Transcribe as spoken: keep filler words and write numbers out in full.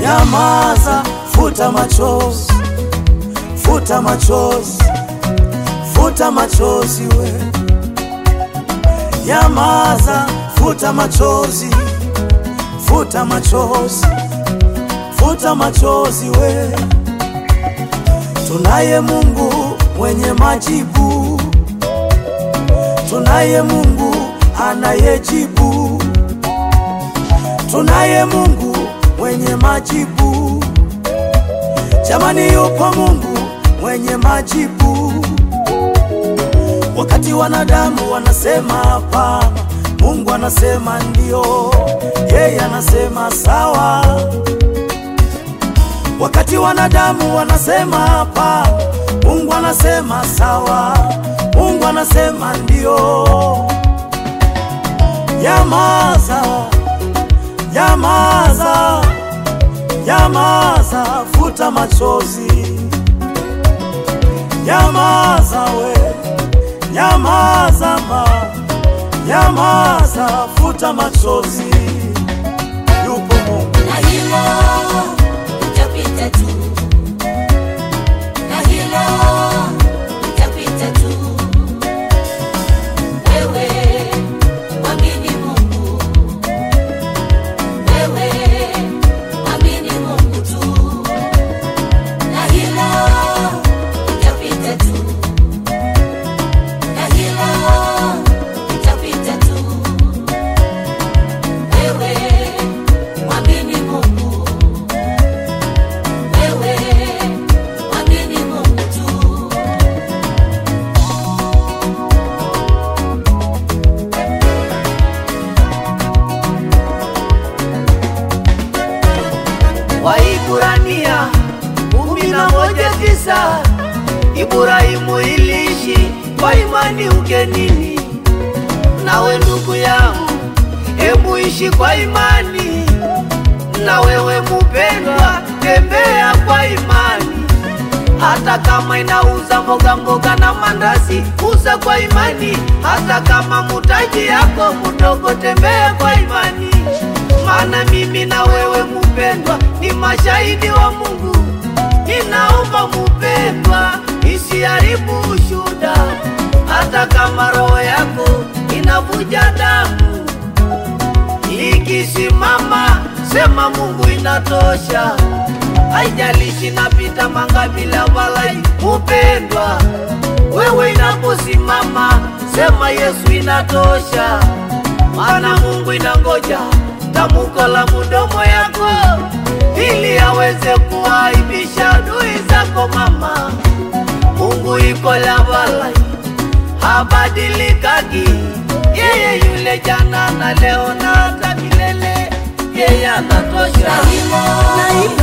Nyamaza, futa machozi, futa machozi, futa machozi we. Nyamaza, futa machozi, futa machozi, futa machozi we. Tunaye Mungu mwenye majibu, tunaye Mungu anayejibu, tunaye Mungu mwenye majibu. Jamani, yupo Mungu mwenye majibu. Wakati wanadamu wanasema hapana, Mungu anasema ndio, yeye anasema sawa. Wakati wanadamu wanasema hapana, Mungu anasema sawa, Mungu anasema ndio. Nyamaza, nyamaza, nyamaza, futa machozi. Nyamaza we, nyamaza ma, nyamaza, futa machozi. Yupo Mungu. Na hilo utapita tu, na hilo utapita tu. Wewe mwamini Mungu, wewe mwamini Mungu tu. Na hilo utapita tu, na hilo utapita tu. Wewe mwamini Mungu, wewe mwamini Mungu tu. Waibrania kumi na moja tisa, Ibrahimu iliishi kwa imani ugenini. Nawe ndugu yangu, hebu ishi kwa imani. Na wewe mpendwa, tembea kwa imani. Hata kama inauza mboga mboga na mandazi, uza kwa imani. Hata kama mutaji yako mdogo, tembea kwa imani. Maana mimi na wewe mpendwa ni mashahidi wa Mungu. Ninaomba mpendwa, isiharibu ushuhuda. Hata kama roho yako inavuja damu, ikisimama sema Mungu inatosha. Haijalishi napita mangapi la balai, mpendwa wewe inaposimama sema Yesu inatosha. Maana Mungu inangoja tamko la mdomo yako, ili aweze kuaibisha adui zako mama. Mungu iko la balai, habadilikagi. Yeye yule jana na leo na hata milele, yeye anatosha. Na hilo